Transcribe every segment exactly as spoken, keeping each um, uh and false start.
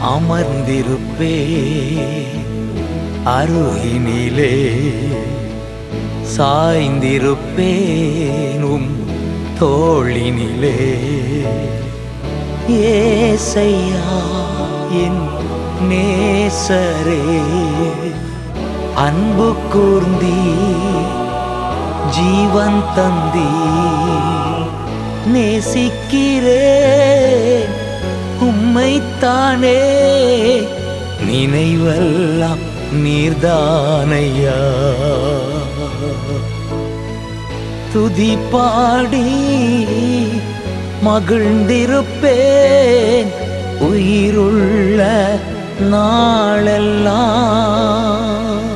அமர்ந்திருப்பே அருகினிலே சாய்ந்திருப்பேனும் தோளினிலே. ஏசையா என் நேசரே அன்பு கூர்ந்தீ ஜீவன் தந்தீ. நேசிக்கிறேன் உம்மைத்தானே நினைவெல்லாம் நீர்தானையா. துதி பாடி மகிழ்ந்திருப்பேன் உயிருள்ள நாளெல்லாம்.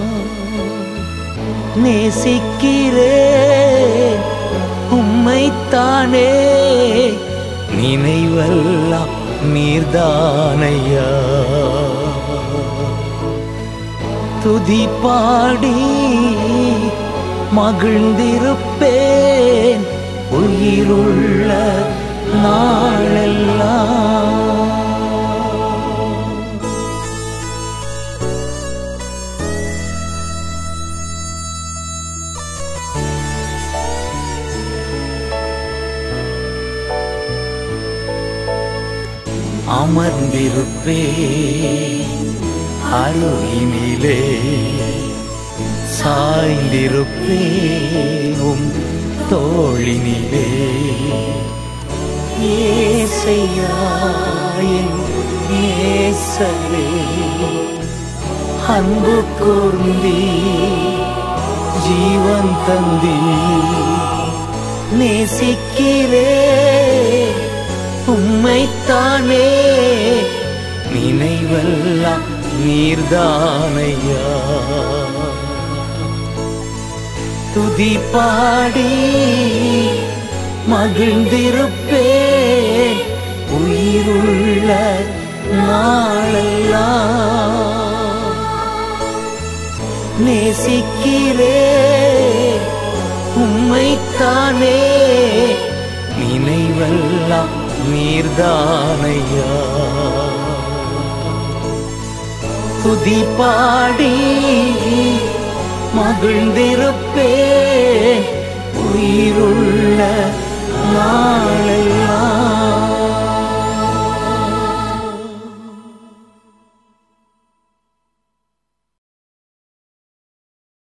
நேசிக்கிறேன் உம்மைத்தானே நினைவெல்லாம் நீர்தானையா. துதி பாடி மகிழ்ந்திருப்பேன் உயிருள்ள நாளெல்லாம். அமர்ந்திருப்பே அருகினிலே சாய்ந்திருப்பேனும் தோளினிலே. ஏசையா என் நேசரே அன்பு கூர்ந்தீ ஜீவன் தந்தீ. நேசிக்கிறேன் உம்மைத்தானே நினைவெல்லாம் நீர்தானையா. துதி பாடி மகிழ்ந்திருப்பேன் உயிருள்ள நாளெல்லாம். நேசிக்கிறேன் உம்மைத்தானே நினைவெல்லாம் நீர்தானையா. துதி பாடி மகிழ்ந்திருப்பேன்